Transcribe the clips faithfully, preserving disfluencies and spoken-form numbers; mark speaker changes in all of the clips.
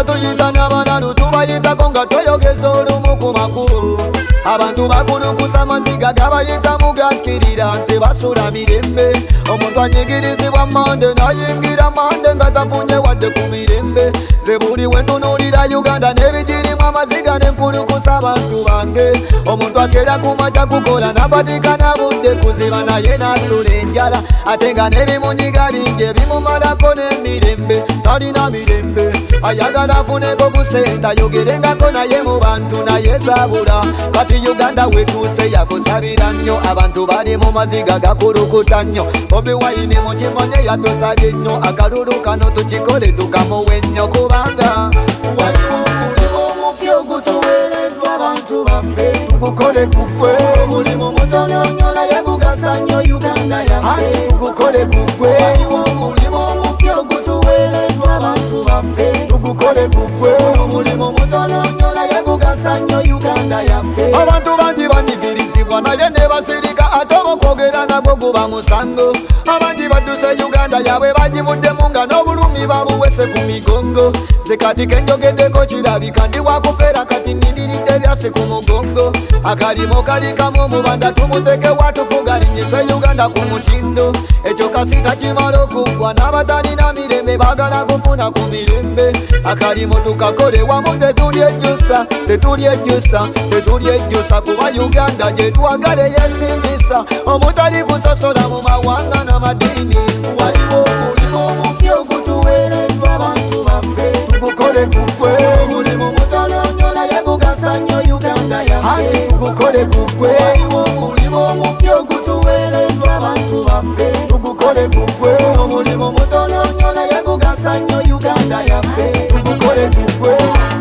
Speaker 1: batuyita n'abanalu tubayitako nga tweyogeza olumu ku makulu. Abantu bakulukusa amaziga gabayita mugakkirira nti basula mirembe. Omuntu anyigirizibwa mande nayingira mande nga tafunye wadde ku mirembe. Ze buli wentunuulira Uganda n'ebigirimu amaziga n'enkulukusa abantu bange. Omuntu akeera ku makya kukola nabatikana budde kuziba naye nasula enjala. Ate nga n'ebimunyiga bingi ebimumalako n'emirembe. Talina mirembe ayagala afuneko ku sente ayogerengako naye mu bantu naye zabula. Kati Uganda wetuuse yakusabira nnyo. Abantu bali mu maziga gakulukuta nnyo. Bobi Wine mukimanye yatusabye nnyo. Akalulu kano tukikole tukamuwe nnyo kubanga waliwo omulimu omupya ogutuweereddwa abantu baffe. Tugukole gugwe omulimu mutono nnyo naye gugasa nnyo Uganda yaffe. Tugukole gugwe waliwo omulimu omupya ogutuweereddwa abantu baffe. Tugukole gugwe omulimu mutono nnyo naye gugasa nnyo Uganda yaffe. Abantu bangi banyigirizibwa naye ne basirika ate okwogera nagwo guba musango. Abangi badduse Uganda yabwe bagibuddemu nga n'obulumi babuwese ku migongo. Ze kati kenjogeddeko kirabika ndi wakufeera kati nindiridde byase ku mugongo. Akalimo kali kamu mubanda tumuteke watufuga linyise Uganda ku mutindo. Ekyo kasita kimala okuggwa n'abatalina mirembe baagala kufuna ku mirembe. Akalimo tukakole wamu tetulyejjusa tetulyejjusa tetulyejjusa kuba Uganda gye twagala yesimbisa. Omutali kusosola mu mawanga n'amadiini. Waliwo omulimu omupya ogutuweereddwa abantu baffe. Tugukole gugwe omulimu mutono nnyo naye gugasa nnyo Uganda yaffe. Tugukole gugwe waliwo omulimu omupya ogutuweereddwa abantu baffe. Tugukole gugwe omulimu mutono nnyo naye gugasa nnyo Uganda yaffe. Tugukole gugwe.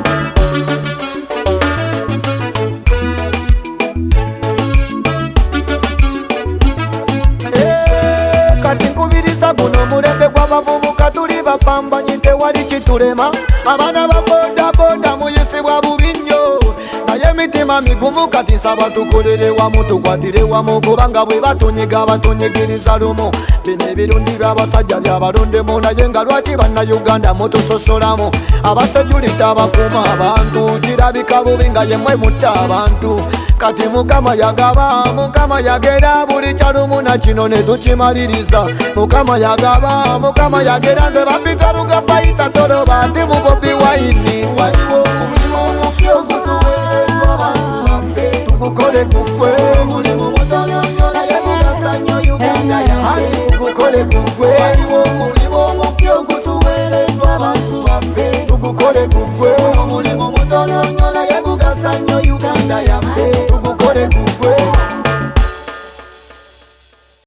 Speaker 1: Kati nkubiriza guno mulembe gw'abavubuka tuli bapambanyi tewali kitulema. Abaana ba boda boda muyisibwa bubi nnyo naye emitima migumu kati nsaba tukolere wamu tukwatire wamu kubanga bwe batunyiga batunyigiriza lumu. Bino ebirundi by'abasajja byabalondemu naye nga lwaki bannayuganda mutusosolamu. Abasejulita bakuuma abantu kirabika bubi nga yemmwe mutta abantu. Kati Mukama yagaba Mukama yagera buli kyalumu na kino ne tukimaliriza. Mukama yagaba Mukama yagera nze bapita luga fayita toloba ndi mu Bobi Wine. Waliwo omulimu omupya ogutuweereddwa abantu baffe. Tugukole gugwe omulimu mutono nnyo naye gugasa nnyo Uganda yaffe. Tugukole gugwe waliwo omulimu omupya ogutuweereddwa abantu baffe. Tugukole gugwe omulimu mutono nnyo naye gugasa nnyo Uganda yaffe. Tugukole gugwe.